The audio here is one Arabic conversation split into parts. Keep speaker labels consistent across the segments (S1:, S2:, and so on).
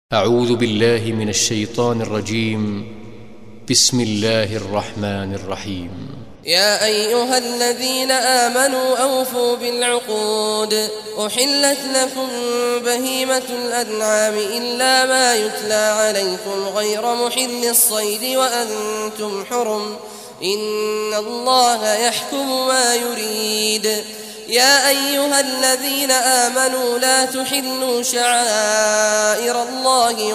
S1: أعوذ بالله من الشيطان الرجيم. بسم الله الرحمن الرحيم.
S2: يا أيها الذين آمنوا أوفوا بالعقود. أحلت لكم بهيمة الأنعام إلا ما يتلى عليكم غير محل الصيد وأنتم حرم، إن الله يحكم ما يريد. يا أيها الذين آمنوا لا تحلوا شعائر الله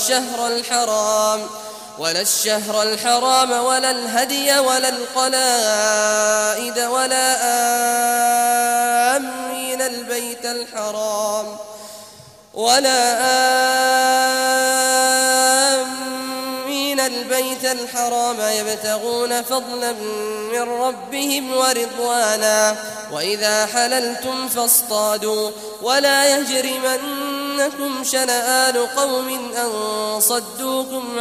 S2: ولا الشهر الحرام ولا الهدي ولا القلائد ولا آمين البيت الحرام يبتغون فضلا من ربهم ورضوانا، وإذا حللتم فاصطادوا، ولا يجرمنكم شنآن قوم أن صدوكم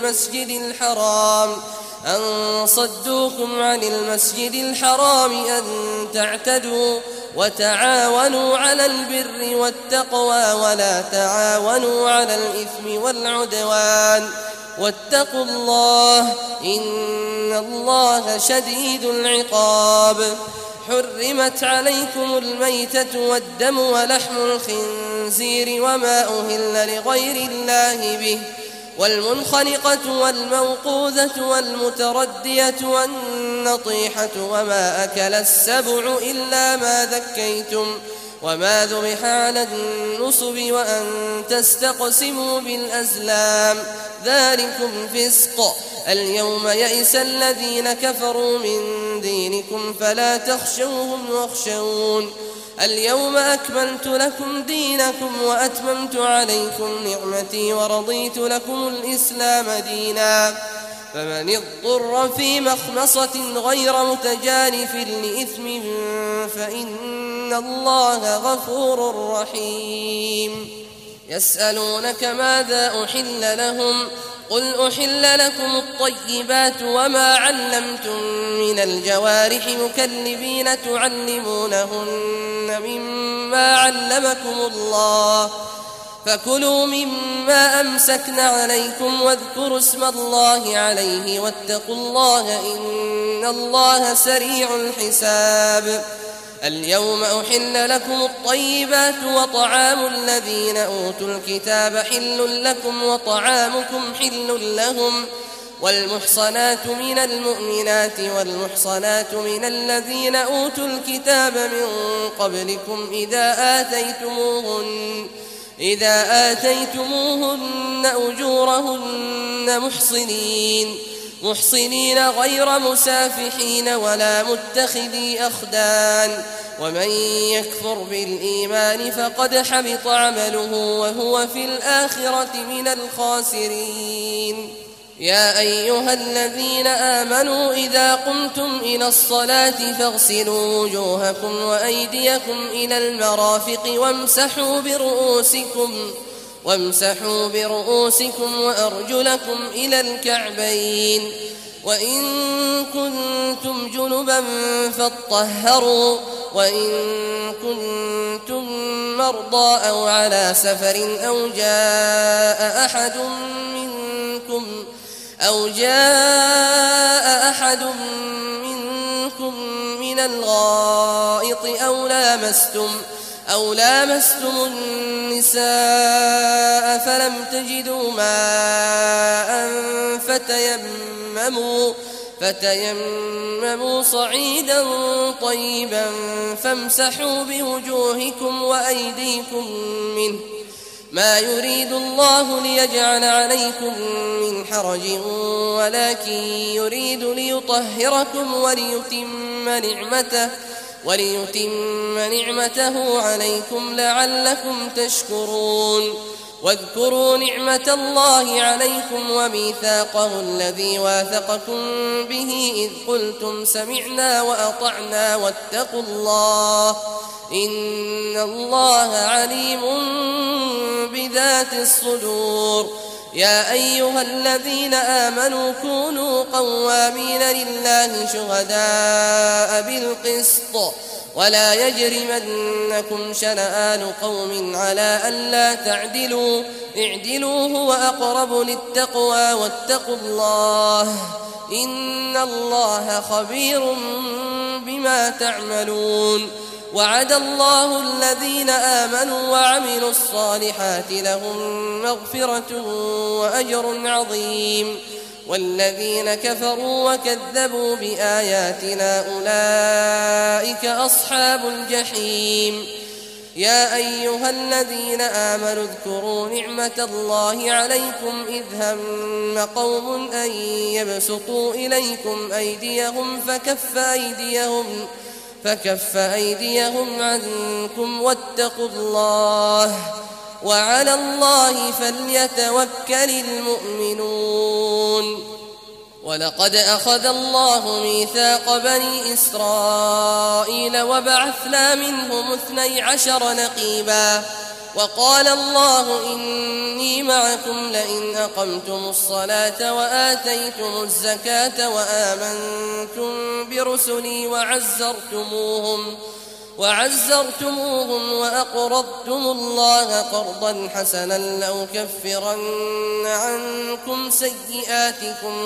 S2: عن المسجد الحرام أن تعتدوا، وتعاونوا على البر والتقوى ولا تعاونوا على الإثم والعدوان، واتقوا الله إن الله شديد العقاب. حرمت عليكم الميتة والدم ولحم الخنزير وما أهل لغير الله به، والمنخنقة والموقوذة والمتردية والنطيحة وما أكل السبع إلا ما ذكيتم وما ذبح على النصب وأن تستقسموا بالأزلام، ذلكم فسق. اليوم يئس الذين كفروا من دينكم فلا تخشوهم واخشون. اليوم أكملت لكم دينكم وأتممت عليكم نعمتي ورضيت لكم الإسلام دينا، فمن اضطر في مخمصة غير متجانف لإثم فإن الله غفور رحيم. يسألونك ماذا أحل لهم، قل أحل لكم الطيبات وما علمتم من الجوارح مكلبين تعلمونهن مما علمكم الله، فكلوا مما أمسكن عليكم واذكروا اسم الله عليه واتقوا الله إن الله سريع الحساب. اليوم أحل لكم الطيبات وطعام الذين أوتوا الكتاب حل لكم وطعامكم حل لهم، والمحصنات من المؤمنات والمحصنات من الذين أوتوا الكتاب من قبلكم إذا آتيتموهن أجورهن محصنين غير مسافحين ولا متخذي أخدان، ومن يكفر بالإيمان فقد حبط عمله وهو في الآخرة من الخاسرين. يا أيها الذين آمنوا إذا قمتم إلى الصلاة فاغسلوا وجوهكم وأيديكم إلى المرافق وامسحوا برؤوسكم وأرجلكم إلى الكعبين، وإن كنتم جنبا فاطهروا، وإن كنتم مرضى أو على سفر أو جاء أحد منكم من الغائط أو لامستم النساء فلم تجدوا ماء فتيمموا صعيدا طيبا فامسحوا بوجوهكم وأيديكم منه، ما يريد الله ليجعل عليكم من حرج ولكن يريد ليطهركم وليتم نعمته عليكم لعلكم تشكرون. واذكروا نعمة الله عليكم وميثاقه الذي واثقكم به إذ قلتم سمعنا وأطعنا واتقوا الله إن الله عليم بذات الصدور. يا أيها الذين آمنوا كونوا قوامين لله شهداء بالقسط ولا يجرمنكم شنآن قوم على ألا تعدلوا اعدلوا هو أقرب للتقوى واتقوا الله إن الله خبير بما تعملون وعد الله الذين آمنوا وعملوا الصالحات لهم مغفرة وأجر عظيم والذين كفروا وكذبوا بآياتنا أولئك أصحاب الجحيم يا أيها الذين آمنوا اذكروا نعمة الله عليكم إذ هم قوم أن يبسطوا إليكم أيديهم فكف أيديهم عنكم واتقوا الله وعلى الله فليتوكل المؤمنون ولقد أخذ الله ميثاق بني إسرائيل وبعثنا منهم 12 نقيبا وقال الله إني معكم لئن أقمتم الصلاة وآتيتم الزكاة وآمنتم برسلي وعزرتموهم وأقرضتم الله قرضا حسنا لأكفرن عنكم سيئاتكم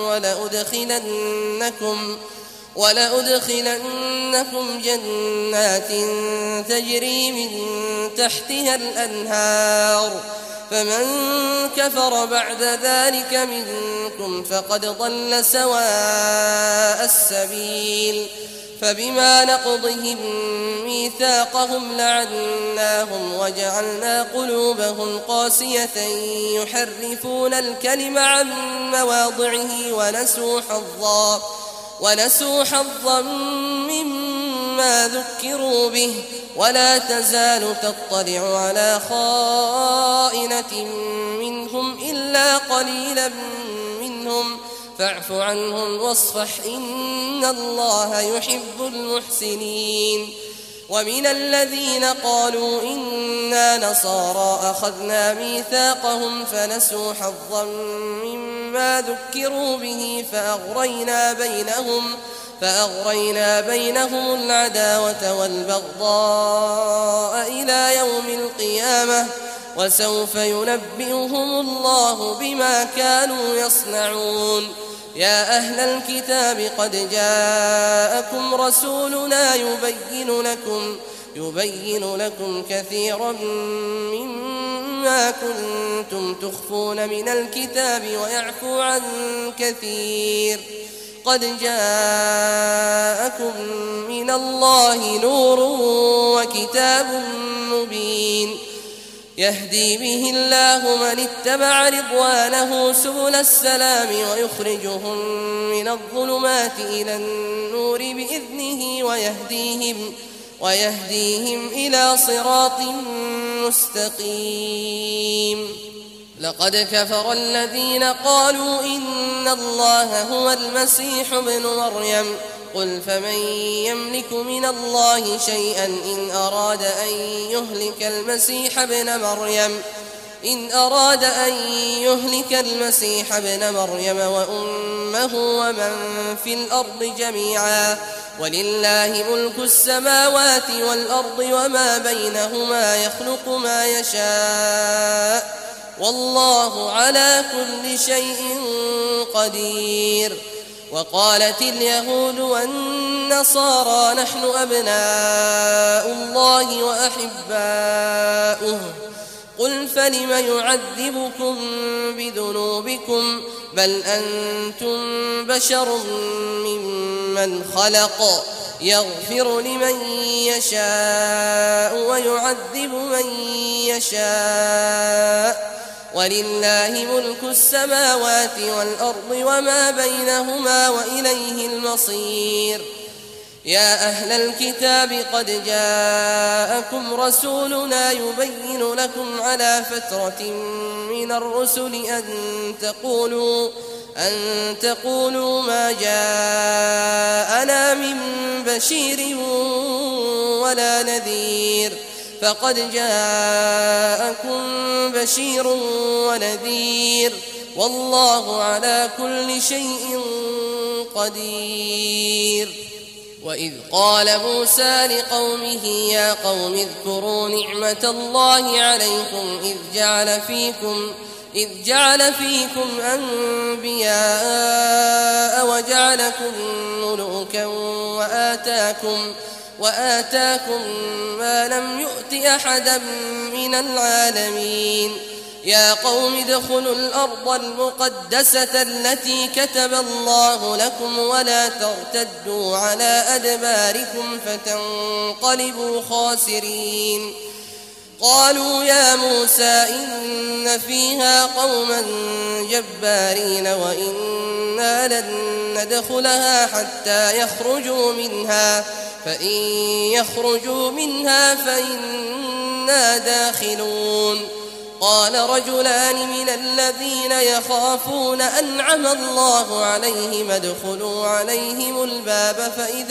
S2: ولأدخلنكم جنات تجري من تحتها الأنهار فمن كفر بعد ذلك منكم فقد ضل سواء السبيل فبما نقضهم ميثاقهم لعناهم وجعلنا قلوبهم قاسية يحرفون الكلم عن مواضعه ونسوا حظا مما ذكروا به ولا تزال تطلع على خائنة منهم إلا قليلا منهم فاعف عنهم واصفح إن الله يحب المحسنين ومن الذين قالوا إنا نصارى أخذنا ميثاقهم فنسوا حظا مما ذكروا به فأغرينا بينهم العداوة والبغضاء إلى يوم القيامة وسوف ينبئهم الله بما كانوا يصنعون يا أهل الكتاب قد جاءكم رسولنا يبين لكم كثيرا مما كنتم تخفون من الكتاب ويعفو عن كثير قد جاءكم من الله نور وكتاب مبين يهدي به الله من اتبع رضوانه سبل السلام ويخرجهم من الظلمات إلى النور بإذنه ويهديهم إلى صراط مستقيم لقد كفر الذين قالوا إن الله هو المسيح ابن مريم قل فمن يملك من الله شيئا إن أراد أن يهلك المسيح ابن مريم وأمه ومن في الأرض جميعا ولله ملك السماوات والأرض وما بينهما يخلق ما يشاء والله على كل شيء قدير وقالت اليهود والنصارى نحن أبناء الله وأحباؤه قل فلم يعذبكم بذنوبكم بل أنتم بشر ممن خلق يغفر لمن يشاء ويعذب من يشاء ولله ملك السماوات والأرض وما بينهما وإليه المصير يا أهل الكتاب قد جاءكم رسولنا يبين لكم على فترة من الرسل أن تقولوا ما جاءنا من بشير ولا نذير فقد جاءكم بشير ونذير والله على كل شيء قدير وإذ قال موسى لقومه يا قوم اذكروا نعمة الله عليكم إذ جعل فيكم أنبياء وجعلكم ملوكا وآتاكم ما لم يؤت أحدا من العالمين يا قوم ادخلوا الأرض المقدسة التي كتب الله لكم ولا ترتدوا على أدباركم فتنقلبوا خاسرين قالوا يا موسى إن فيها قوما جبارين وإنا لن ندخلها حتى يخرجوا منها فإن يخرجوا منها فإنا داخلون قال رجلان من الذين يخافون أنعم الله عليهم ادخلوا عليهم الباب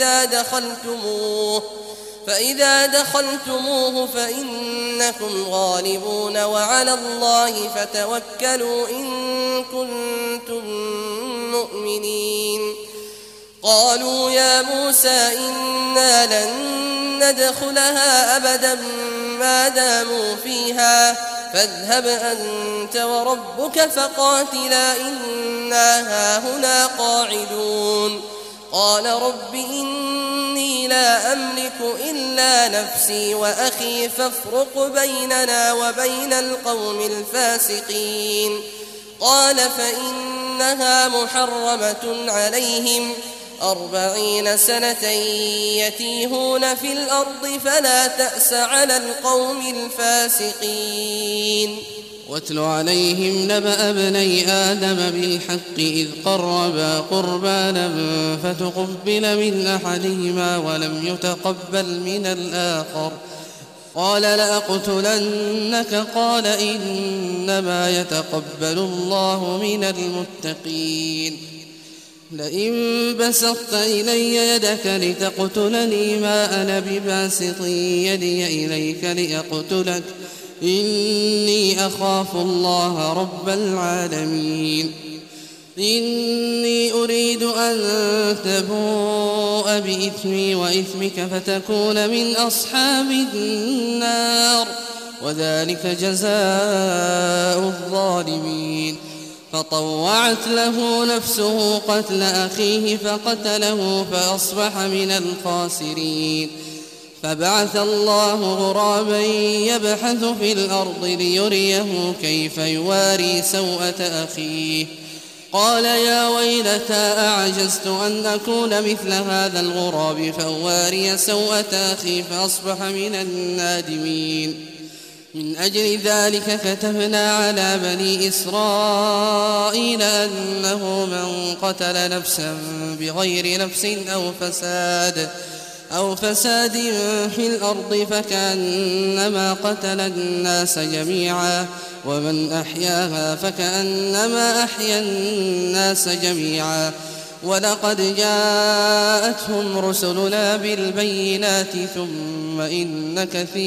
S2: فإذا دخلتموه فإنكم غالبون وعلى الله فتوكلوا إن كنتم مؤمنين قالوا يا موسى إنا لن ندخلها أبدا ما داموا فيها فاذهب أنت وربك فقاتلا إنا هاهنا قاعدون قال رب إني لا أملك إلا نفسي وأخي فافرق بيننا وبين القوم الفاسقين قال فإنها محرمة عليهم 40 سنة يتيهون في الأرض فلا تأس على القوم الفاسقين
S3: واتل عليهم نبأ ابني آدم بالحق إذ قربا قربانا فتقبل من أحدهما ولم يتقبل من الآخر قال لأقتلنك قال إنما يتقبل الله من المتقين لئن بسطت إلي يدك لتقتلني ما أنا بباسط يدي إليك لأقتلك إني أخاف الله رب العالمين إني أريد أن تبوء بإثمي وإثمك فتكون من أصحاب النار وذلك جزاء الظالمين فطوعت له نفسه قتل أخيه فقتله فأصبح من الخاسرين فبعث الله غرابا يبحث في الأرض ليريه كيف يواري سوءة أخيه قال يا ويلتى أعجزت أن أكون مثل هذا الغراب فأواري سوءة أخي فأصبح من النادمين من أجل ذلك كتبنا على بني إسرائيل أنه من قتل نفسا بغير نفس أو فساد في الأرض فكأنما قتل الناس جميعا ومن أحياها فكأنما أحيا الناس جميعا ولقد جاءتهم رسلنا بالبينات ثم إن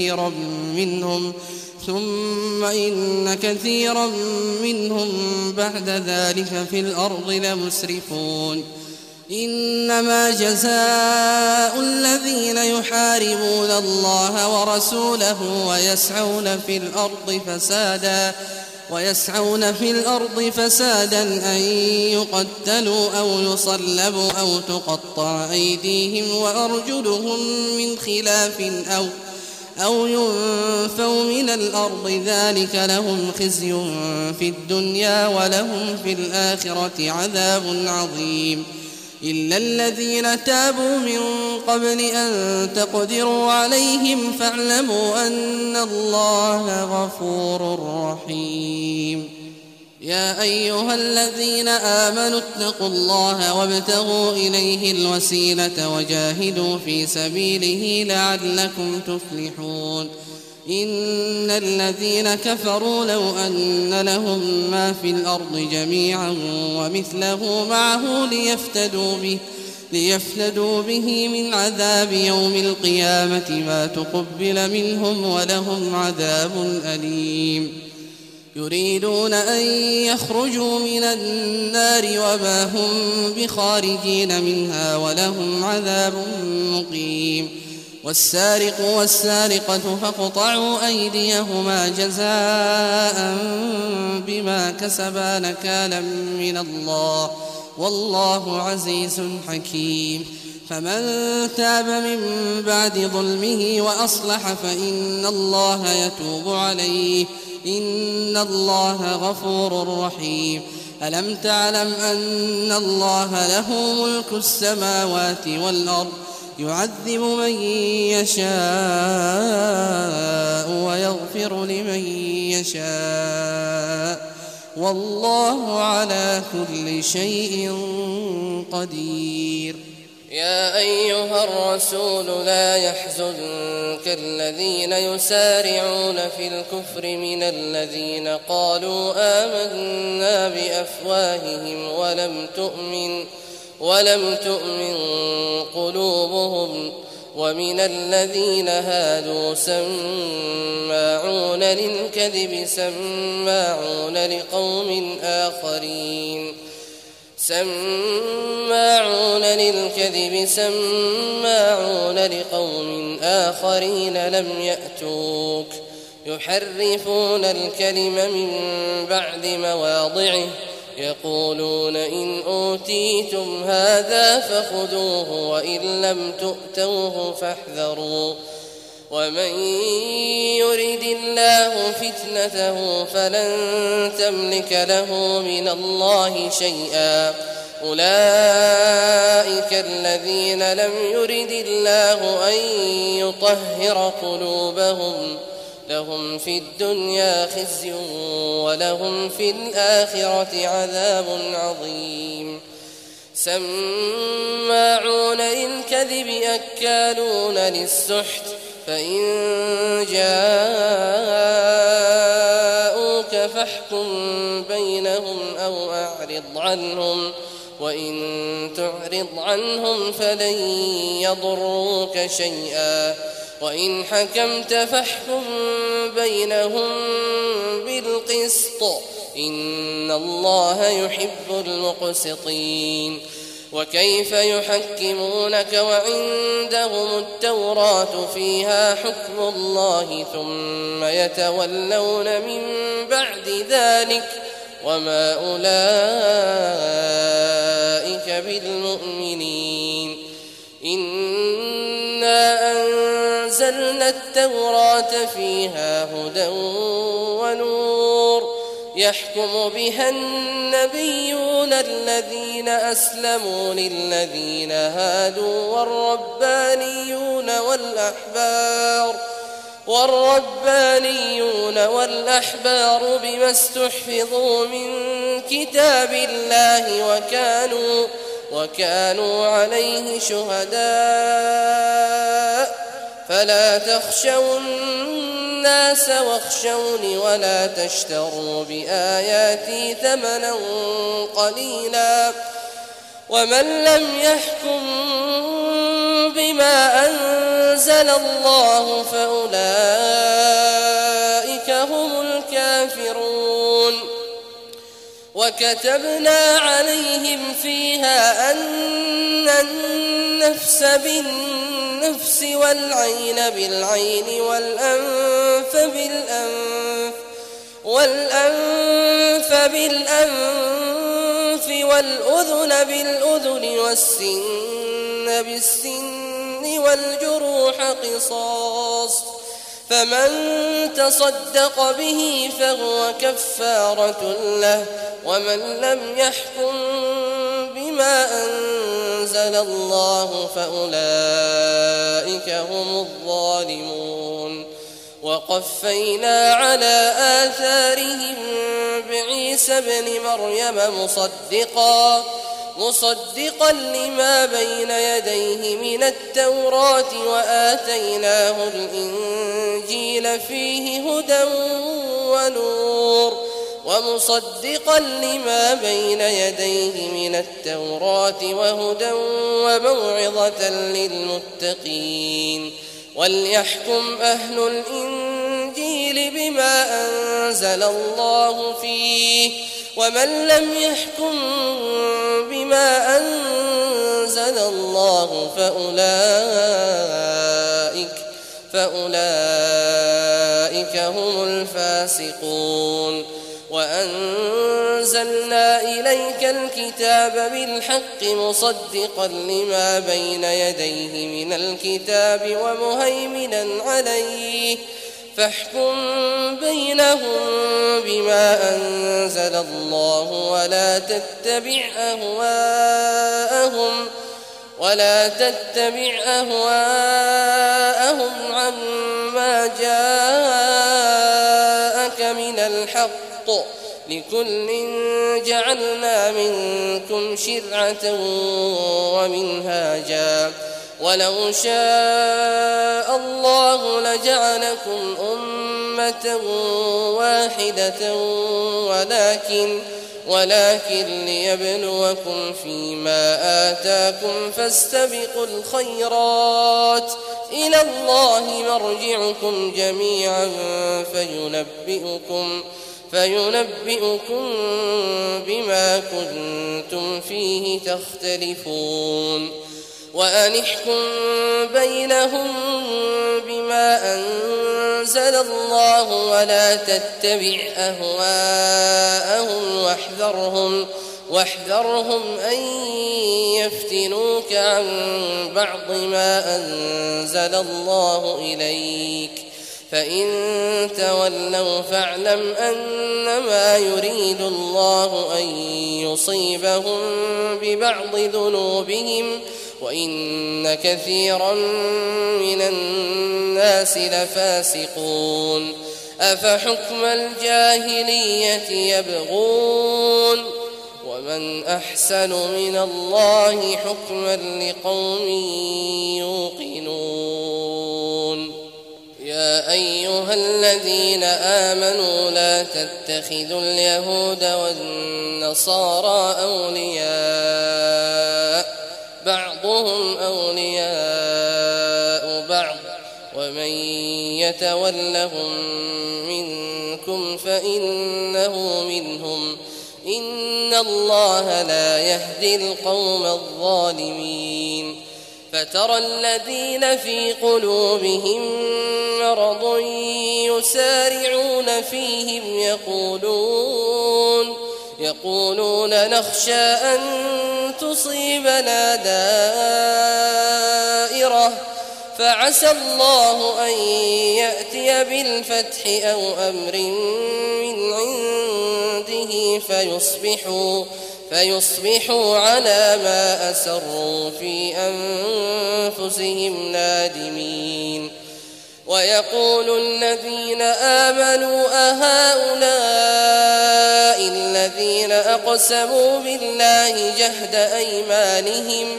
S3: كثيرا منهم بعد ذلك في الأرض لمسرفون إنما جزاء الذين يحاربون الله ورسوله ويسعون في الأرض فسادا أن يقتلوا أو يصلبوا أو تقطع أيديهم وأرجلهم من خلاف أو ينفوا من الأرض ذلك لهم خزي في الدنيا ولهم في الآخرة عذاب عظيم إلا الذين تابوا من قبل أن تقدروا عليهم فاعلموا أن الله غفور رحيم يا أيها الذين آمنوا اتقوا الله وابتغوا إليه الوسيلة وجاهدوا في سبيله لعلكم تفلحون إن الذين كفروا لو أن لهم ما في الأرض جميعا ومثله معه ليفتدوا به من عذاب يوم القيامة ما تقبل منهم ولهم عذاب أليم يريدون أن يخرجوا من النار وما هم بخارجين منها ولهم عذاب مقيم. والسارق والسارقة فاقطعوا أيديهما جزاء بما كسبا نكالا من الله والله عزيز حكيم. فمن تاب من بعد ظلمه وأصلح فإن الله يتوب عليه إن الله غفور رحيم. ألم تعلم أن الله له ملك السماوات والأرض يعذب من يشاء ويغفر لمن يشاء والله على كل شيء قدير.
S2: يا أيها الرسول لا يحزنك الذين يسارعون في الكفر من الذين قالوا آمنا بأفواههم ولم تؤمن قلوبهم ومن الذين هادوا سماعون للكذب سماعون لقوم آخرين لم يأتوك يحرفون الكلم من بعد مواضعه يقولون إن أوتيتم هذا فخذوه وإن لم تؤتوه فاحذروا ومن يرد الله فتنته فلن تملك له من الله شيئا أولئك الذين لم يرد الله أن يطهر قلوبهم لهم في الدنيا خزي ولهم في الآخرة عذاب عظيم. سماعون للكذب أكالون للسحت فإن جاءوك فاحكم بينهم أو أعرض عنهم وإن تعرض عنهم فلن يضروك شيئا وإن حكمت فاحكم بينهم بالقسط إن الله يحب المقسطين. وكيف يحكمونك وعندهم التوراة فيها حكم الله ثم يتولون من بعد ذلك وما أولئك بالمؤمنين. إنا أنزلنا التوراة فيها هدى ونور يحكم بها النبيون الذين أسلموا للذين هادوا والربانيون والأحبار بما استحفظوا من كتاب الله وكانوا عليه شهداء فلا تخشوا الناس واخشوني ولا تشتروا بآياتي ثمنا قليلا ومن لم يحكم بما أنزل الله فأولئك هم الكافرون. وكتبنا عليهم فيها أن النفس بالنفس والعين بالعين والأنف بالأنف والأذن بالأذن والسن بالسن والجروح قصاص فمن تصدق به فهو كفارة له ومن لم يحكم بما أنزل الله فأولئك هم الظالمون. وقفينا على آثارهم بعيسى ابن مريم مصدقا لما بين يديه من التوراة وآتيناه الإنجيل فيه هدى ونور ومصدقا لما بين يديه من التوراة وهدى وموعظة للمتقين. وليحكم أهل الإنجيل بما أنزل الله فيه ومن لم يحكم بما أنزل الله فأولئك هم الفاسقون وأنزلنا إليك الكتاب بالحق مصدقا لما بين يديه من الكتاب ومهيمنا عليه فاحكم بينهم بما أنزل الله ولا تتبع أهواءهم عما جاءك من الحق لكل جعلنا منكم شرعة ومنهاجا ولو شاء الله لجعلكم أمة واحدة ولكن ليبلوكم فيما آتاكم فاستبقوا الخيرات إلى الله مرجعكم جميعا فينبئكم بما كنتم فيه تختلفون وأن احكم بينهم بما أنزل الله ولا تتبع أهواءهم واحذرهم أن يفتنوك عن بعض ما أنزل الله إليك فإن تولوا فاعلم أنما يريد الله أن يصيبهم ببعض ذنوبهم وإن كثيرا من الناس لفاسقون أفحكم الجاهلية يبغون ومن أحسن من الله حكما لقوم يوقنون يا أيها الذين آمنوا لا تتخذوا اليهود والنصارى أولياء بعضهم أولياء بعض ومن يتولهم منكم فإنه منهم إن الله لا يهدي القوم الظالمين فترى الذين في قلوبهم مرض يسارعون فيهم يقولون نخشى أن تصيبنا دائرة فعسى الله أن يأتي بالفتح أو أمر من عنده فيصبحوا على ما أسروا في أنفسهم نادمين ويقول الذين آمنوا أهؤلاء الذين أقسموا بالله جهد أيمانهم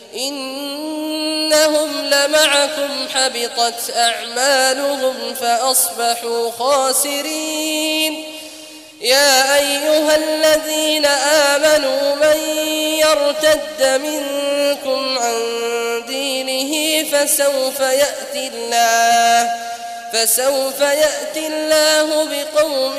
S2: إنهم لمعكم حبطت أعمالهم فأصبحوا خاسرين يا أيها الذين آمنوا من يرتد منكم عن دينه فسوف يأتي الله بقوم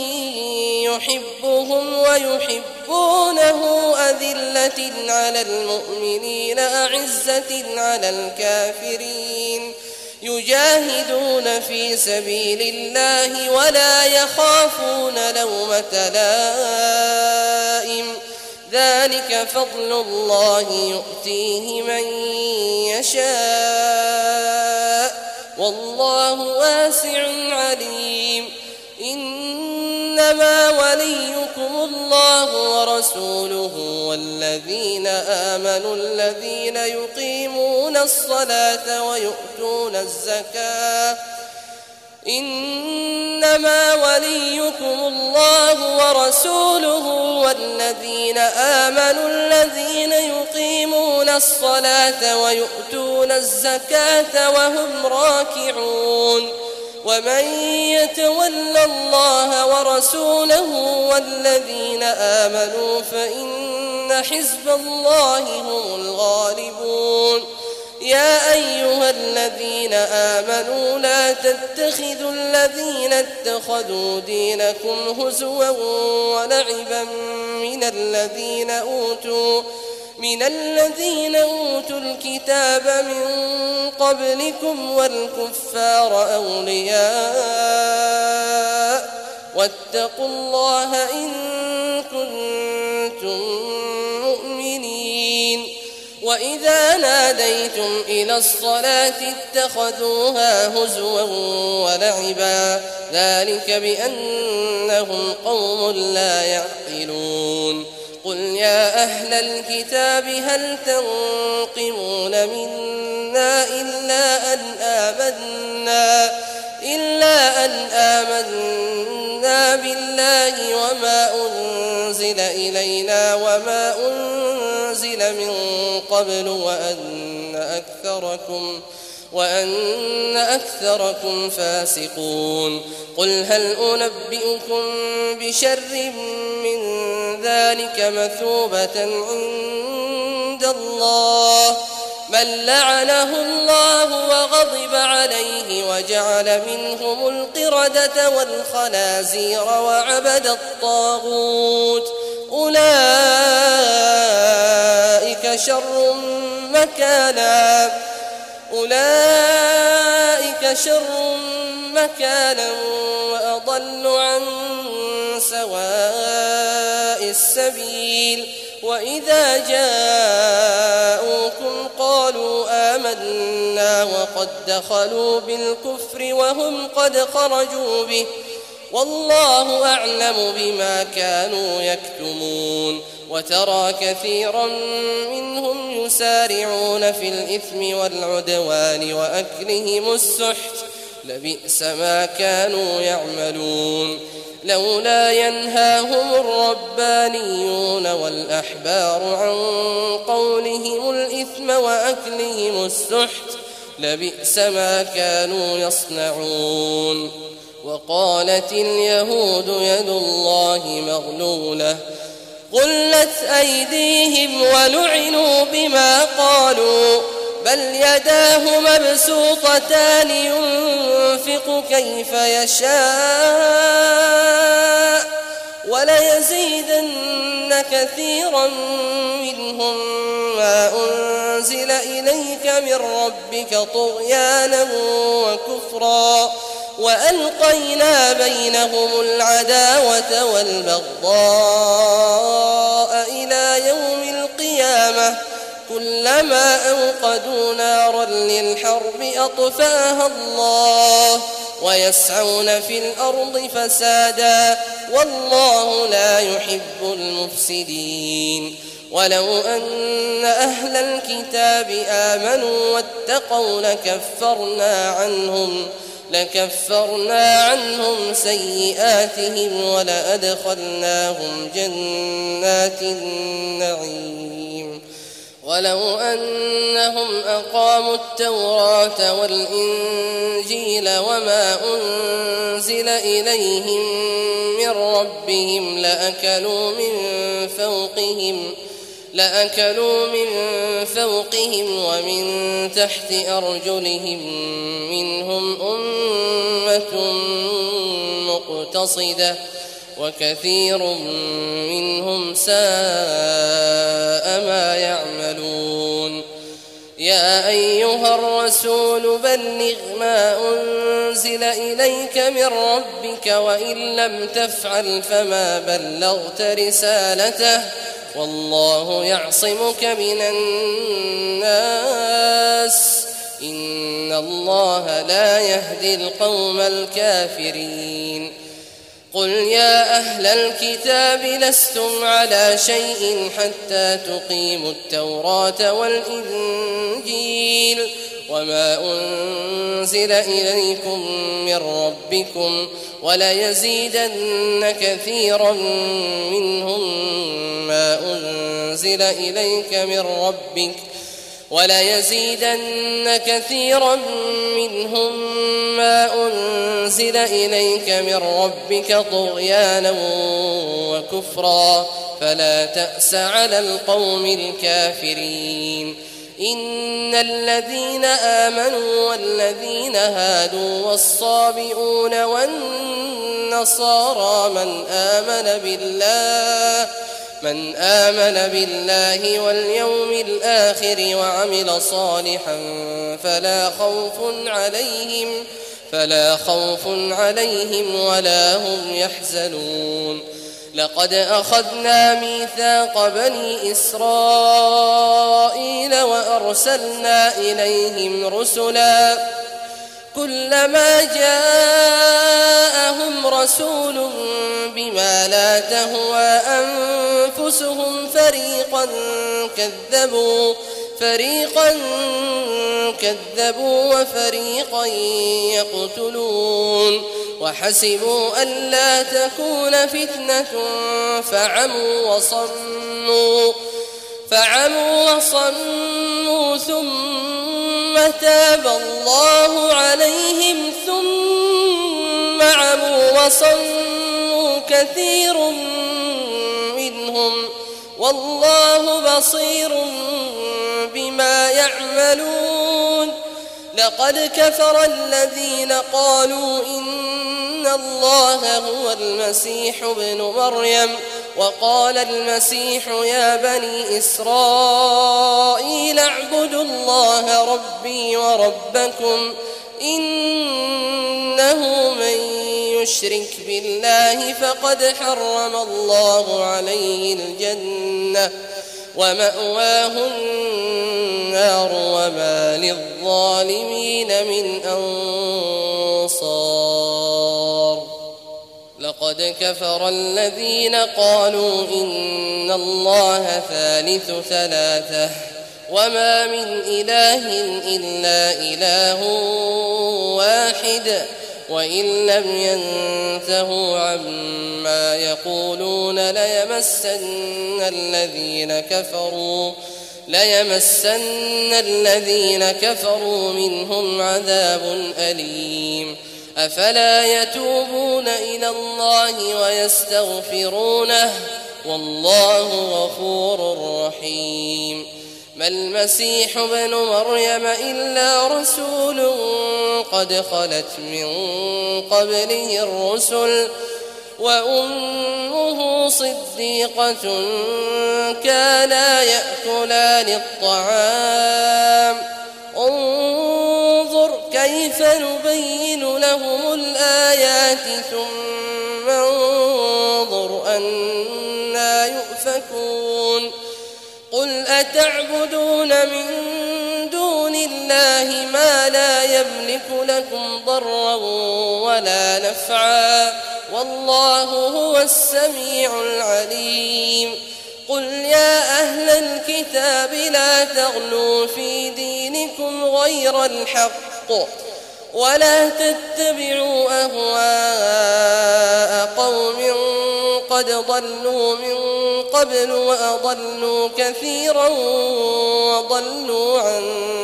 S2: يحبهم ويحبونه أذلة على المؤمنين أعزة على الكافرين يجاهدون في سبيل الله ولا يخافون لومة لائم ذلك فضل الله يؤتيه من يشاء والله واسع عليم إنما وليكم الله ورسوله والذين آمنوا الذين يقيمون الصلاة ويؤتون الزكاة إنما وليكم الله ورسوله والذين آمنوا الذين يقيمون الصلاة ويؤتون الزكاة وهم راكعون ومن يتول الله ورسوله والذين آمنوا فإن حزب الله هم الغالبون يا أيها الذين آمنوا لا تتخذوا الذين اتخذوا دينكم هزوا ولعبا من الذين أوتوا الكتاب من قبلكم والكفار أولياء واتقوا الله إن كنتم مؤمنين. وإذا ناديتم إلى الصلاة اتخذوها هزوا ولعبا ذلك بأنهم قوم لا يعقلون. قل يا أهل الكتاب هل تنقمون منا إلا أن آمنا بالله وما أنزل إلينا وما أنزل من قبل وأن أكثركم فاسقون. قل هل أنبئكم بشر من ذلك مثوبة عند الله من لعنه الله وغضب عليه وجعل منهم القردة والخنازير وعبد الطاغوت أولئك شر مكانا وأضل عن سواء السبيل. وإذا جاءوكم قالوا آمنا وقد دخلوا بالكفر وهم قد خرجوا به والله أعلم بما كانوا يكتمون. وترى كثيرا منهم يسارعون في الإثم والعدوان وأكلهم السحت لبئس ما كانوا يعملون. لولا ينهاهم الربانيون والأحبار عن قولهم الإثم وأكلهم السحت لبئس ما كانوا يصنعون. وقالت اليهود يد الله مغلولة غلت أيديهم ولعنوا بما قالوا بل يداه مبسوطتان ينفق كيف يشاء وليزيدن كثيرا منهم ما أنزل إليك من ربك طغيانا وكفرا وألقينا بينهم العداوة والبغضاء إلى يوم القيامة كلما أوقدوا نارا للحرب أطفأها الله ويسعون في الأرض فسادا والله لا يحب المفسدين. ولو أن أهل الكتاب آمنوا واتقوا لكفرنا عنهم سيئاتهم ولأدخلناهم جنات النعيم. ولو أنهم أقاموا التوراة والإنجيل وما أنزل إليهم من ربهم لأكلوا من فوقهم ومن تحت أرجلهم منهم أمة مقتصدة وكثير منهم ساء ما يعملون. يا أيها الرسول بلغ ما أنزل إليك من ربك وإن لم تفعل فما بلغت رسالته والله يعصمك من الناس إن الله لا يهدي القوم الكافرين. قل يا أهل الكتاب لستم على شيء حتى تقيموا التوراة والإنجيل وما أنزل إليكم من ربكم وليزيدن كثيرا منهم ما أنزل إليك من ربك طغيانا وكفرا فلا تأس على القوم الكافرين. إن الذين آمنوا والذين هادوا والصابئون والنصارى من آمن بالله واليوم الآخر وعمل صالحا فلا خوف عليهم ولا هم يحزنون لقد أخذنا ميثاق بني إسرائيل وأرسلنا إليهم رسلا كلما جاءهم رسول بما لا تهوى أنفسهم فريقا كذبوا وفريقا يقتلون وحسبوا ألا تكون فتنة فعموا وصموا ثم تاب الله عليهم ثم عموا وصموا كثير منهم والله بصير بما يعملون لقد كفر الذين قالوا إن الله هو المسيح ابن مريم وقال المسيح يا بني إسرائيل اعبدوا الله ربي وربكم إنه من يشرك بالله فقد حرم الله عليه الجنة ومأواه النار وما للظالمين من أنصار لقد كفر الذين قالوا إن الله ثالث ثلاثة وما من إله إلا إله واحد وإن لم ينتهوا عما يقولون ليمسن الذين كفروا منهم عذاب أليم أفلا يتوبون إلى الله ويستغفرونه والله غفور رحيم ما المسيح ابن مريم إلا رسول قد خلت من قبله الرسل وأمه صديقة كانا يأكلان الطعام انظر كيف نبين لهم الآيات ثم انظر أنا يؤفكون قل أتعبدون من دون الله ما لا يملك لكم ضرا ولا نفعا والله هو السميع العليم قل يا أهل الكتاب لا تغلوا في دينكم غير الحق ولا تتبعوا أهواء قوم قد ضلوا من قبل وأضلوا كثيرا وضلوا عن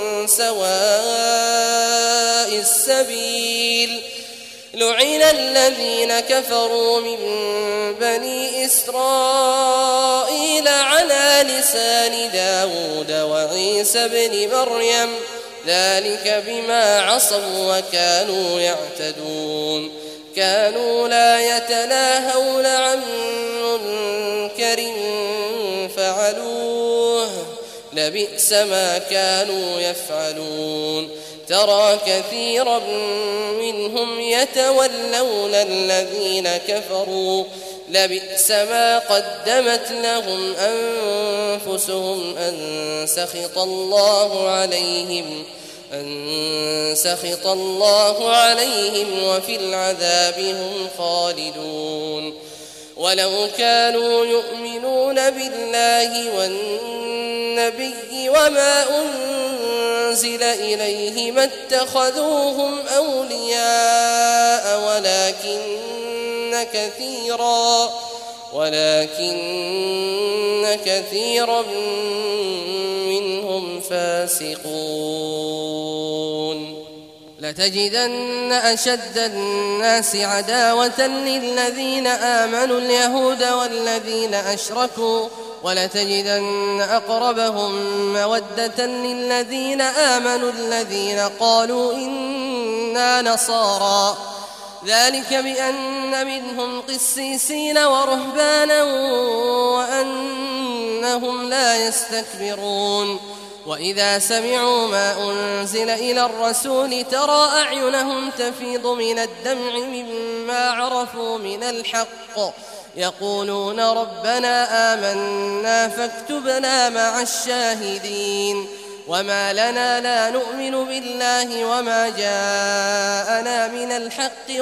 S2: سواء السبيل لعن الذين كفروا من بني إسرائيل على لسان داود وعيسى بن مريم ذلك بما عصوا وكانوا يعتدون كانوا لا يتناهون عن منكر فعلوه لبئس ما كانوا يفعلون ترى كثيرا منهم يتولون الذين كفروا لبئس ما قدمت لهم أنفسهم أن سخط الله عليهم وفي العذاب هم خالدون ولو كانوا يؤمنون بالله والنبي وما أنزل إليه ما اتخذوهم أولياء ولكن كثيرا منهم فاسقون لتجدن أشد الناس عداوة للذين آمنوا اليهود والذين أشركوا ولتجدن أقربهم مودة للذين آمنوا الذين قالوا إنا نصارى ذلك بأن منهم قسيسين ورهبانا وأنهم لا يستكبرون وإذا سمعوا ما أنزل إلى الرسول ترى أعينهم تفيض من الدمع مما عرفوا من الحق يقولون ربنا آمنا فاكتبنا مع الشاهدين وما لنا لا نؤمن بالله وما جاءنا من الحق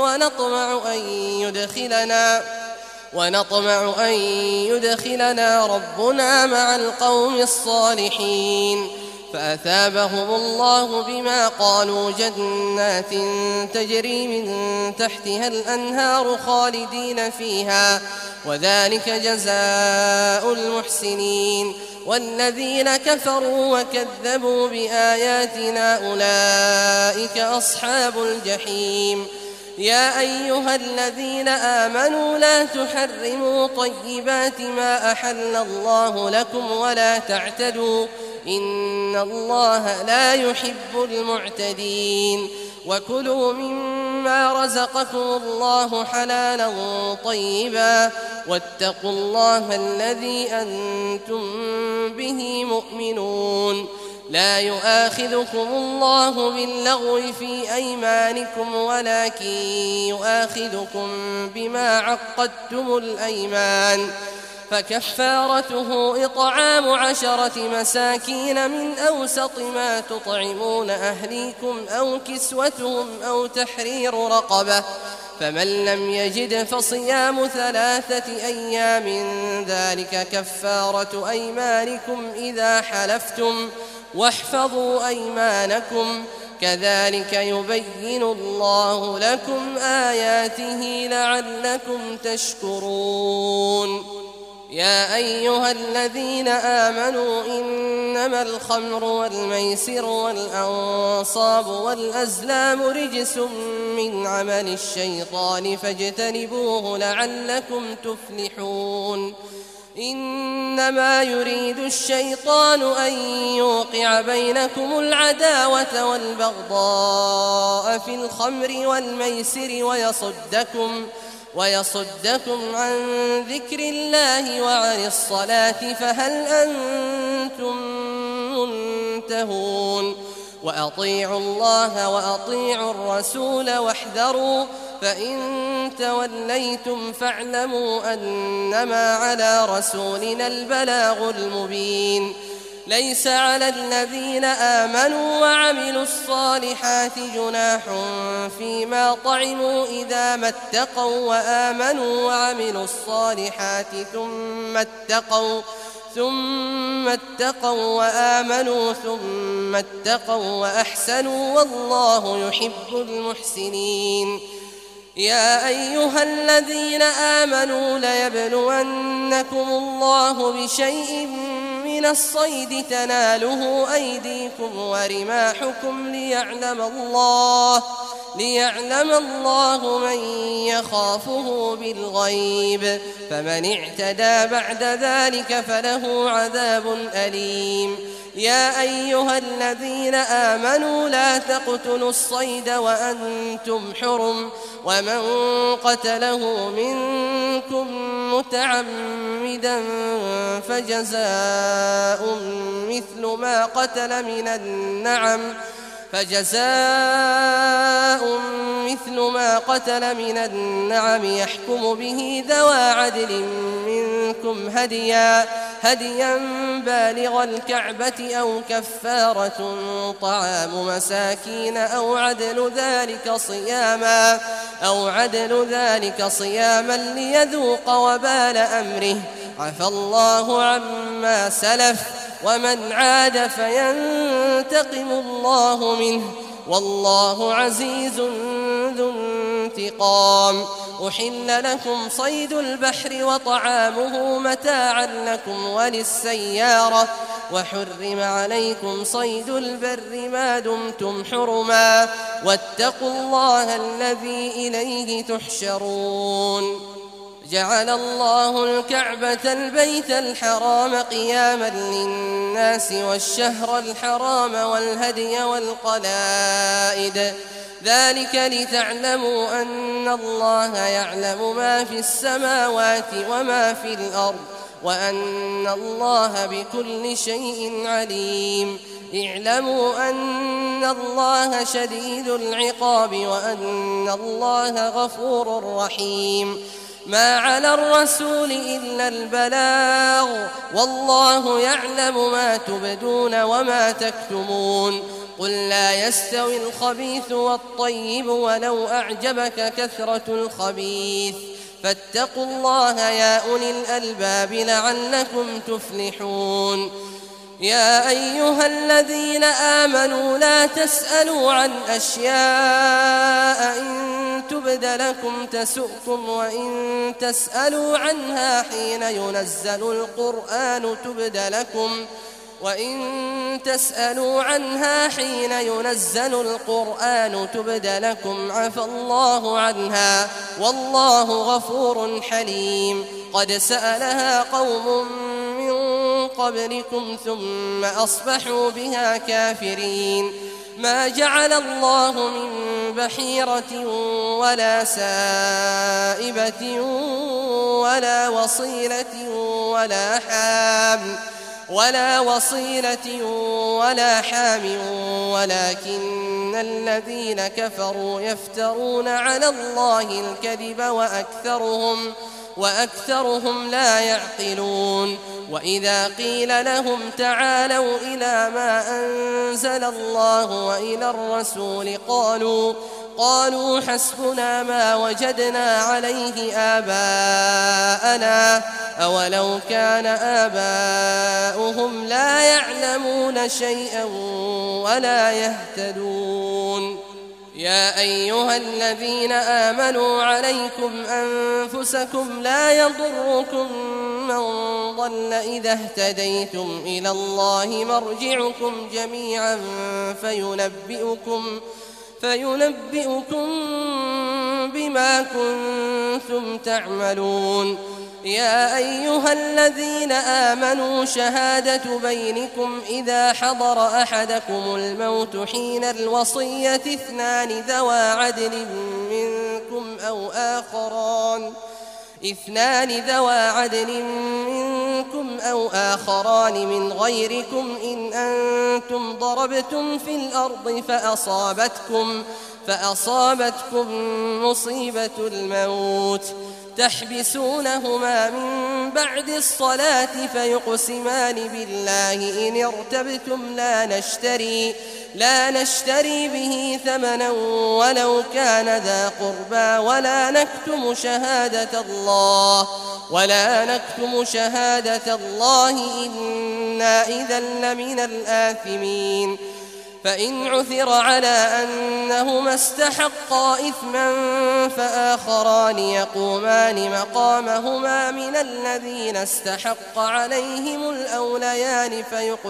S2: ونطمع أن يدخلنا ربنا مع القوم الصالحين فأثابهم الله بما قالوا جنات تجري من تحتها الأنهار خالدين فيها وذلك جزاء المحسنين والذين كفروا وكذبوا بآياتنا أولئك أصحاب الجحيم يا أيها الذين آمنوا لا تحرموا طيبات ما أحل الله لكم ولا تعتدوا إن الله لا يحب المعتدين وكلوا مما رزقكم الله حلالا طيبا واتقوا الله الذي أنتم به مؤمنون لا يؤاخذكم الله باللغو في أيمانكم ولكن يؤاخذكم بما عقدتم الأيمان فكفارته إطعام 10 مساكين من أوسط ما تطعمون أهليكم أو كسوتهم أو تحرير رقبة فمن لم يجد فصيام 3 أيام ذلك كفارة أيمانكم إذا حلفتم واحفظوا أيمانكم كذلك يبين الله لكم آياته لعلكم تشكرون يا أيها الذين آمنوا إنما الخمر والميسر والأنصاب والأزلام رجس من عمل الشيطان فاجتنبوه لعلكم تفلحون إنما يريد الشيطان أن يوقع بينكم العداوة والبغضاء في الخمر والميسر ويصدكم عن ذكر الله وعن الصلاة فهل أنتم منتهون وأطيعوا الله وأطيعوا الرسول واحذروا فإن توليتم فاعلموا أنما على رسولنا البلاغ المبين ليس على الذين آمنوا وعملوا الصالحات جناح فيما طعموا إذا ما اتقوا وآمنوا وعملوا الصالحات ثم اتقوا وآمنوا ثم اتقوا وأحسنوا والله يحب المحسنين يا أيها الذين آمنوا ليبلونكم الله بشيء من الصيد تناله أيديكم ورماحكم ليعلم الله من يخافه بالغيب فمن اعتدى بعد ذلك فله عذاب أليم يا أيها الذين آمنوا لا تقتلوا الصيد وأنتم حرم ومن قتله منكم متعمدا فجزاء مثل ما قتل من النعم يحكم به ذوى عدل منكم هديا بالغ الكعبة أو كفارة طعام مساكين أو عدل ذلك صياما ليذوق وبال أمره عفى الله عما سلف ومن عاد فينتقم الله منه والله عزيز ذو انتقام أحل لكم صيد البحر وطعامه متاعا لكم وللسيارة وحرم عليكم صيد البر ما دمتم حرما واتقوا الله الذي إليه تحشرون جعل الله الكعبة البيت الحرام قياما للناس والشهر الحرام والهدي والقلائد ذلك لتعلموا أن الله يعلم ما في السماوات وما في الأرض وأن الله بكل شيء عليم اعلموا أن الله شديد العقاب وأن الله غفور رحيم ما على الرسول إلا البلاغ والله يعلم ما تبدون وما تكتمون قل لا يستوي الخبيث والطيب ولو أعجبك كثرة الخبيث فاتقوا الله يا أولي الألباب لعلكم تفلحون يا أيها الذين آمنوا لا تسألوا عن أشياء إن تبد لكم تسؤكم وإن تسألوا عنها حين ينزل القرآن تبد لكم عفى الله عنها والله غفور حليم قد سألها قوم من قبلكم ثم أصبحوا بها كافرين ما جعل الله من بحيرة ولا سائبة ولا وصيلة ولا حام ولكن الذين كفروا يفترون على الله الكذب وأكثرهم لا يعقلون وإذا قيل لهم تعالوا إلى ما أنزل الله وإلى الرسول قالوا حسبنا ما وجدنا عليه آباءنا أولو كان آباؤهم لا يعلمون شيئا ولا يهتدون يا أيها الذين آمنوا عليكم أنفسكم لا يضركم من ضل إذا اهتديتم إلى الله مرجعكم جميعا فينبئكم بما كنتم تعملون يا أيها الذين آمنوا شهادة بينكم إذا حضر أحدكم الموت حين الوصية اثنان ذوى عدل منكم أو آخران من غيركم إن أنتم ضربتم في الأرض فأصابتكم مصيبة الموت تحبسونهما من بعد الصلاة فيقسمان بالله إن ارتبتم لا نشتري به ثمنا ولو كان ذا قربى ولا نكتم شهادة الله إنا إذا لمن الآثمين فإن عثر على أنهما استحقا إثما فآخران يقومان مقامهما من الذين استحق عليهم الأوليان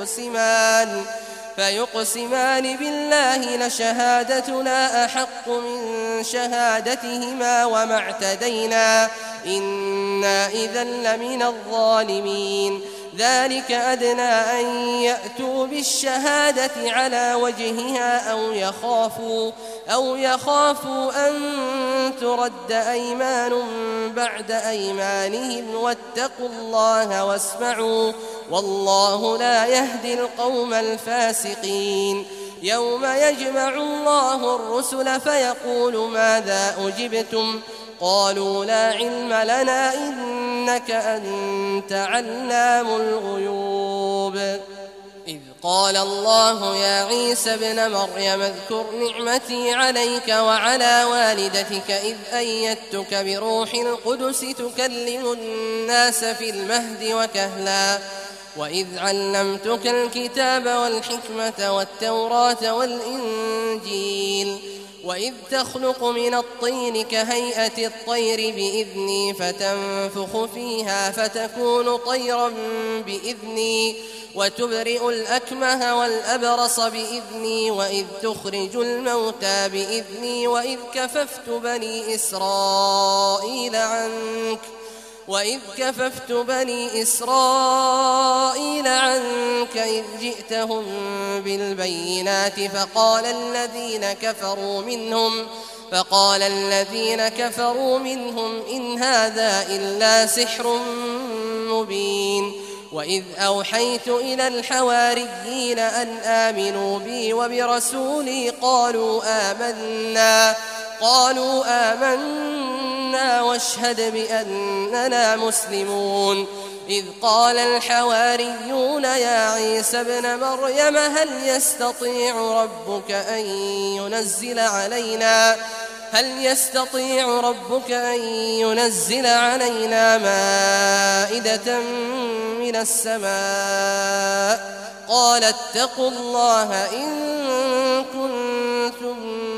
S2: فيقسمان بالله لشهادتنا أحق من شهادتهما وما اعتدينا إنا إذا لمن الظالمين ذلك أدنى أن يأتوا بالشهادة على وجهها أو يخافوا أن ترد أيمان بعد أيمانهم واتقوا الله واسمعوا والله لا يهدي القوم الفاسقين يوم يجمع الله الرسل فيقول ماذا أجبتم قالوا لا علم لنا إنك أنت علام الغيوب إذ قال الله يا عيسى ابن مريم اذكر نعمتي عليك وعلى والدتك إذ أيدتك بروح القدس تكلم الناس في المهد وكهلا وإذ علمتك الكتاب والحكمة والتوراة والإنجيل وإذ تخلق من الطين كهيئة الطير بإذني فتنفخ فيها فتكون طيرا بإذني وتبرئ الأكمه والأبرص بإذني وإذ تخرج الموتى بإذني وإذ كففت بني إسرائيل وإذ كففت بني إسرائيل عنك إذ جئتهم بالبينات فقال الذين كفروا منهم إن هذا إلا سحر مبين. وإذ أوحيت إلى الحواريين أن آمنوا بي وبرسولي قالوا آمنا واشهد بأننا مسلمون. إذ قال الحواريون يا عيسى ابن مريم هل يستطيع ربك أن ينزل علينا مائدة من السماء قال اتقوا الله إن كنتم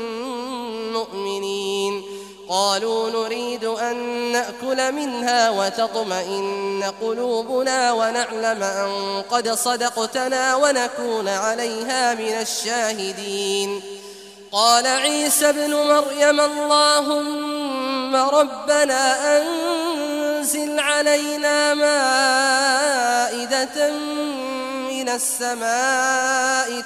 S2: مؤمنين. قالوا نريد أن نأكل منها وتطمئن قلوبنا ونعلم أن قد صدقتنا ونكون عليها من الشاهدين. قال عيسى ابن مريم اللهم ربنا أنزل علينا مائدة من السماء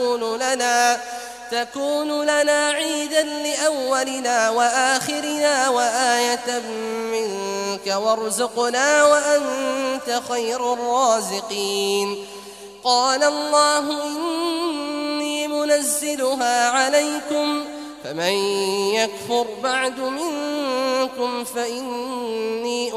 S2: تكون لنا عيدا لأولنا وآخرنا وآية منك وارزقنا وأنت خير الرازقين. قال الله إني منزلها عليكم فمن يكفر بعد منكم فإني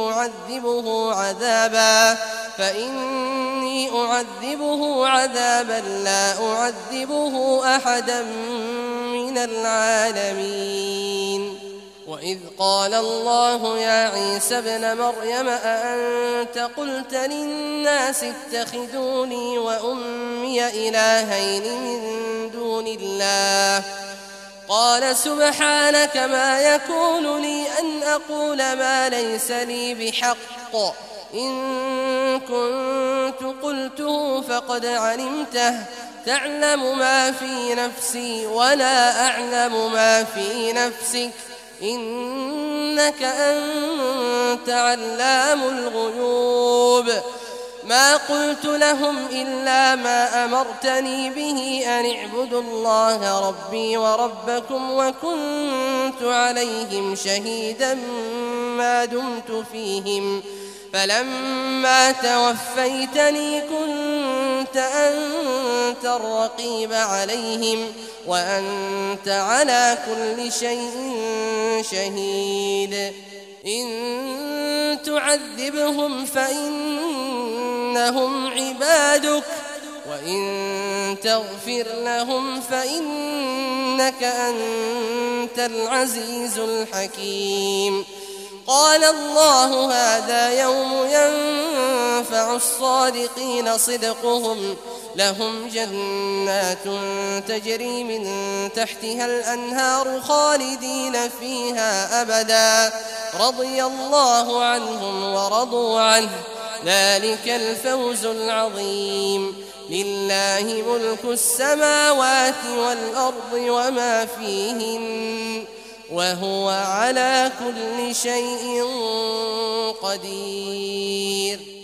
S2: أعذبه عذابا لا أعذبه أحدا من العالمين. وإذ قال الله يا عيسى ابن مريم أأنت قلت للناس اتخذوني وأمي إلهين من دون الله قال سبحانك ما يكون لي أن أقول ما ليس لي بحق إن كنت قلته فقد علمته تعلم ما في نفسي ولا أعلم ما في نفسك إنك أنت علام الغيوب. ما قلت لهم إلا ما أمرتني به أن اعبدوا الله ربي وربكم وكنت عليهم شهيدا ما دمت فيهم فلما توفيتني كنت أنت الرقيب عليهم وأنت على كل شيء شهيد. إن تعذبهم فإنهم عبادك وإن تغفر لهم فإنك أنت العزيز الحكيم. قال الله هذا يوم ينفع الصادقين صدقهم لهم جنات تجري من تحتها الأنهار خالدين فيها أبدا رضي الله عنهم ورضوا عنه ذلك الفوز العظيم. لله ملك السماوات والأرض وما فيهن وهو على كل شيء قدير.